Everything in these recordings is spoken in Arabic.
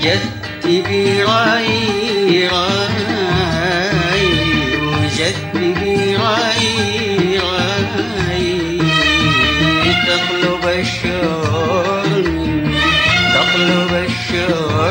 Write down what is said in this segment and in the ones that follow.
وجدت براي راي، وجدت براي راي، تطلب الشر تطلب الشر،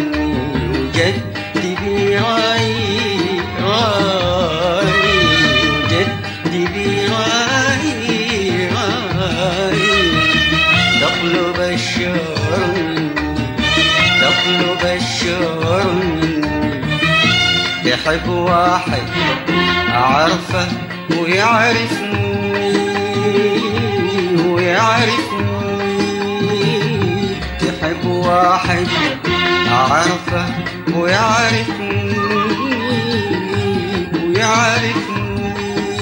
وجدت براي راي، وجدت براي راي، تطلب الشر تطلب الشر. تحب واحد أعرفه ويعرفني ويعرفني، تحب واحد أعرفه ويعرفني ويعرفني،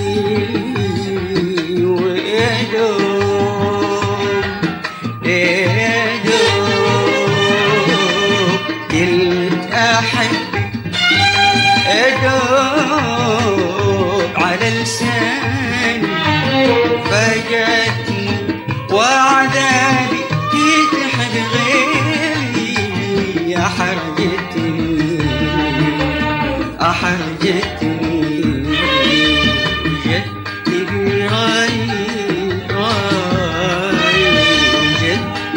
كلمة أحبك أدوب على لساني، فاجأتني وعذابي يتحد غيري، يا حرجتني أحرجتني. وجدت براي راي، وجدت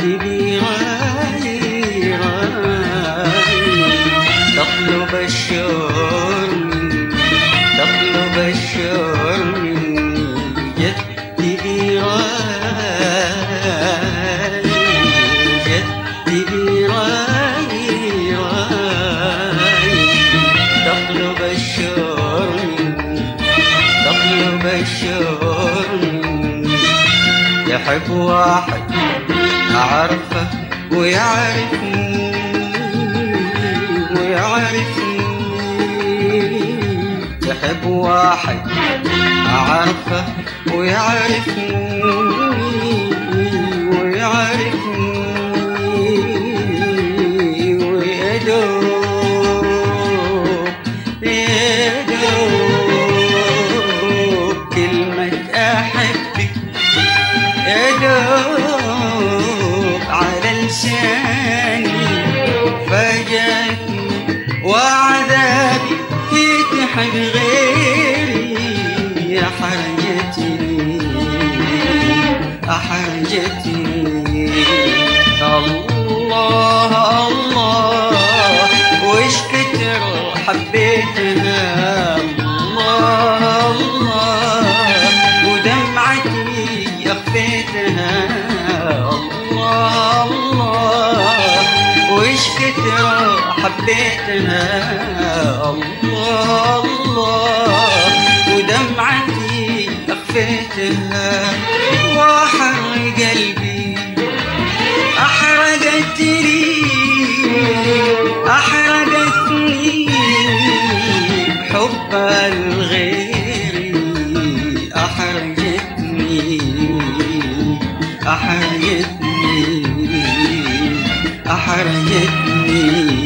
براي راي، تطلب الشر تطلب الشر مني. وجدت براي وجدت براي راي، تطلب الشر تطلب الشر مني. تحب واحد أعرفه ويعرفني ويعرفني، تحب واحد أعرفه ويعرفني ويعرفني، ويدوب يدوب كلمة أحبك أدوب على لساني، فاجأتني وعذابي يتحب غيري، يا حرجتني أحرجتني. الله الله وش كتر حبيتها، الله الله ودمعتي أخفيتها، الله الله وش كتر حبيتها، الله الله ودمعتي أخفيتها، وأحرق قلبي أحرقتني أحرقتني، بحب الغير أحرقتني أحرقتني أحرقتني.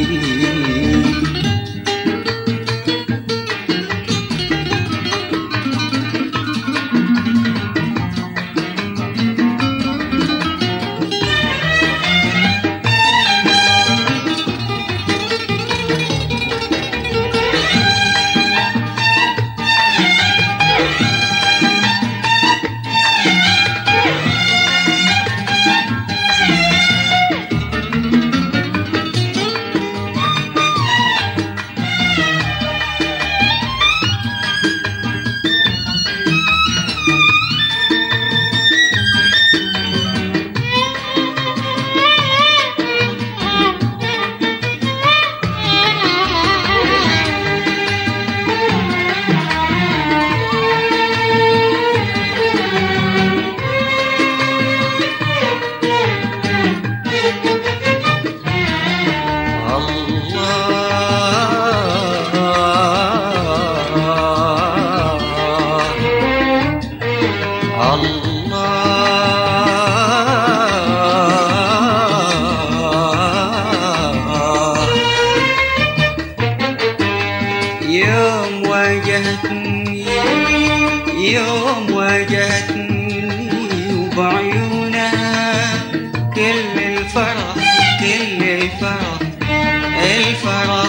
يوم واجهتني وبعيونها كل الفرح كل الفرح الفرح.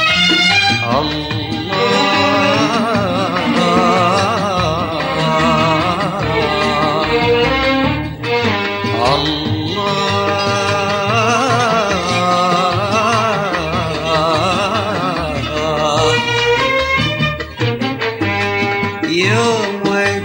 يوم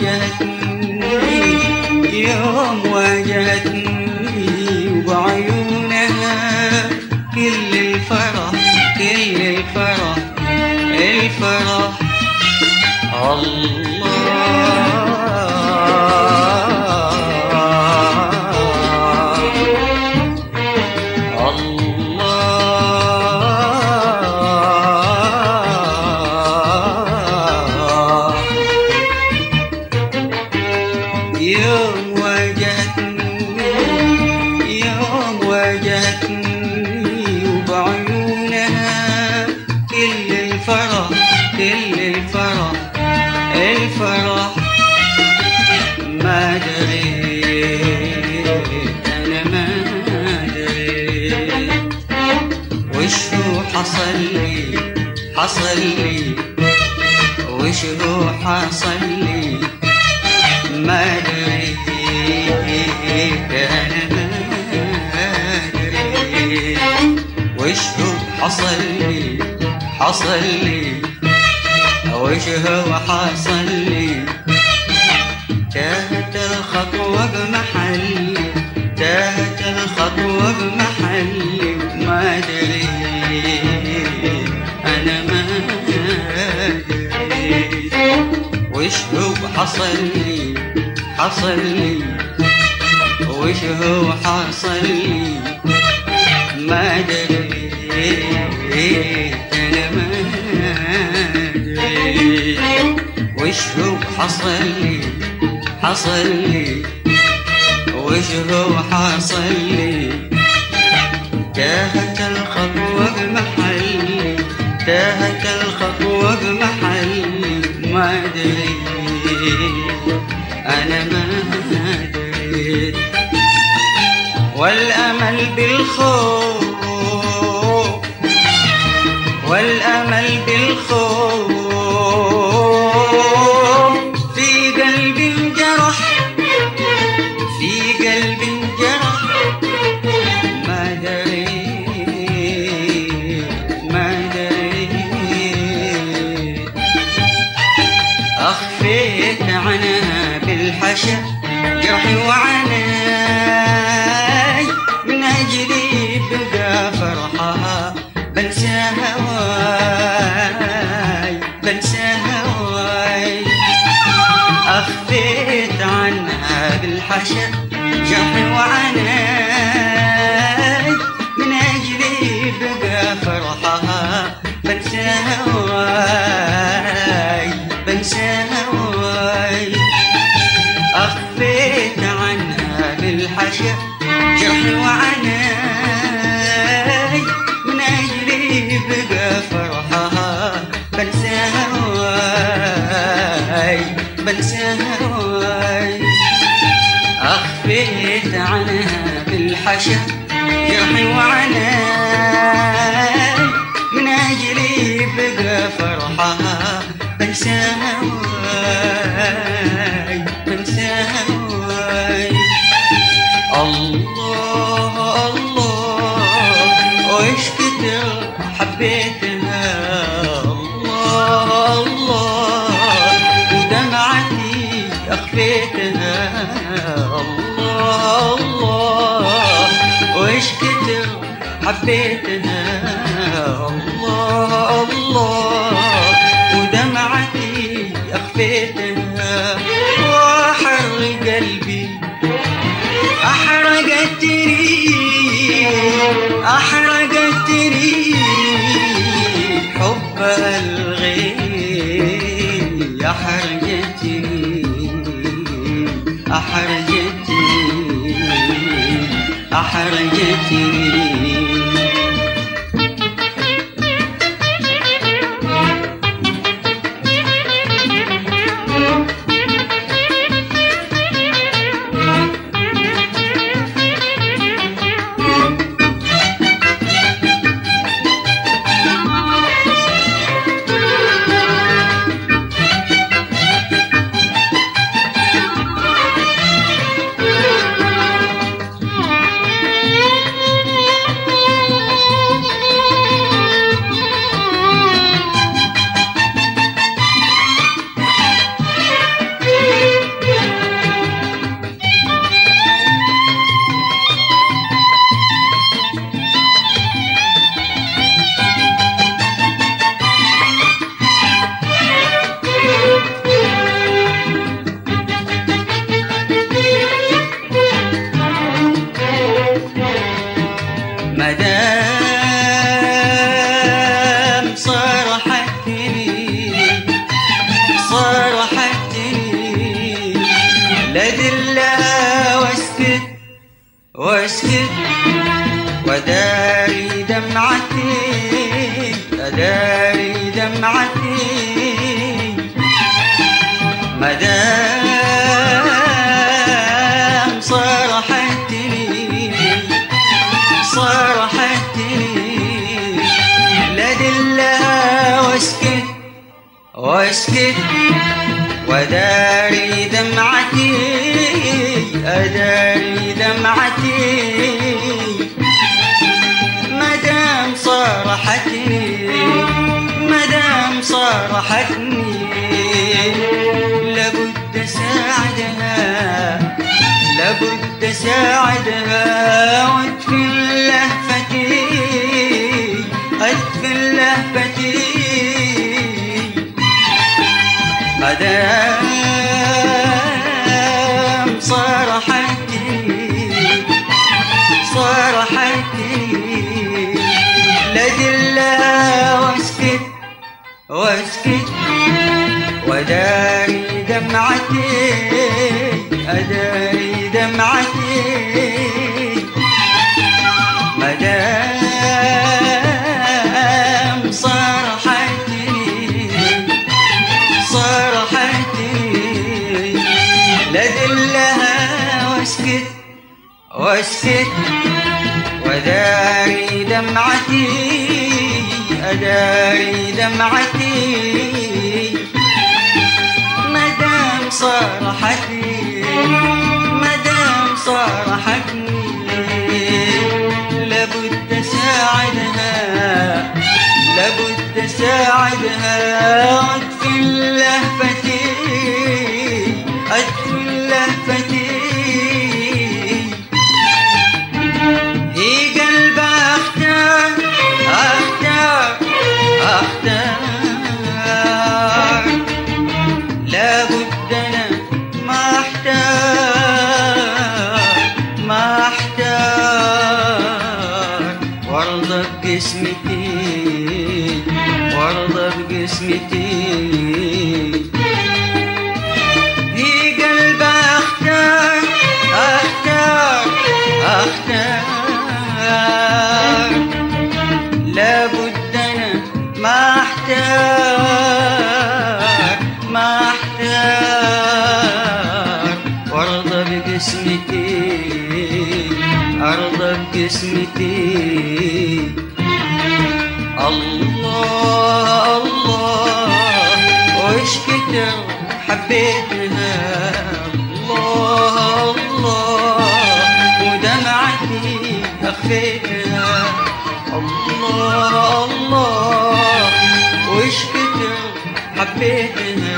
واجهتني وبعيونها كل الفرح، كل الفرح، الفرح. يوم واجهتني وبعيونها كل الفرح، كل الفرح، الفرح. ما دريت أنا ما دريت وش هو حصل لي، حصل لي وش هو حصل لي. ما دريت أنا ما دريت وش هو حصل لي، حصل لي وش هو حصل لي. تاهت الخطوة بمحلي، تاهت الخطوة بمحلي. ما دريت أنا ما دريت وش هو حصل لي، حصل لي وش هو حصل لي. ما دريت أنا ما دريت وش هو حصل لي، حصل لي وش هو حصل لي. تاهت الخطوة بمحلي، تاهت الخطوة بمحلي. ما دريت أنا ما دريت. والأمل بالخوف، والأمل بالخوف في قلبي انجرح، في قلبي انجرح. ما دريت، ما دريت. أخفيت عنها بالحشا جرحي وعناي، من أجلي بقى فرحها بنسى هواي، بنسى هواي. أخفيت عنها بالحشا جرحي وعناي، من أجلي بقى فرحها بنسى هواي، بنسى هواي. أخفيت عنها بالحشا جرحي وعناي، من أجلي بقى فرحها بنسى هواي، بنسى هواي. أخفيت عنها بالحشا جرحي وعناي، من أجلي بقى فرحها بنسى هواي، بنسى هواي. الله الله وإيش كتر حبيتها. الله الله ودمعتي أخفيتها. الله الله وإيش كتر حبيتها. الله الله ودمعتي أخفيتها. وأحرق قلبي أحرقتني، أحرقتني حبها الغير. أحرقتني، أحرقتني، أحرقتني. مدام صرحتني لدلها واسكت وداري دمعتي مدام صرحتني لدلها واسكت وداري دمعتي مدام صرحتني لابد ساعدها واطفي لهفتي مدام صرحتني لدلها واسكت وداري دمعتي مدام صرحتني لدلها واسكت وداري دمعتي مدام صرحتني لابد ساعدها اطفي لهفتي هي قلبها اختار لابد انا ما احتار وارضى بقسمتي هي قلبها اختار لابد انا ما احتار وارضى بقسمتي الله وش كتر حبيتها الله ودمعتي أخفيتها الله وش كتر حبيتها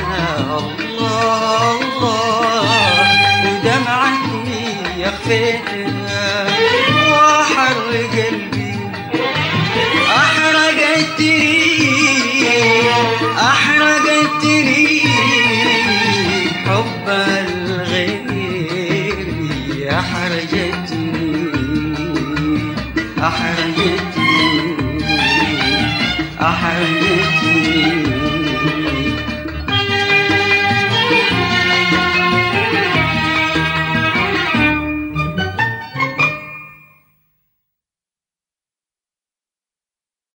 الله ودمعتي أخفيتها وأحرق قلبي أحرقتني حب الغير أحرقتني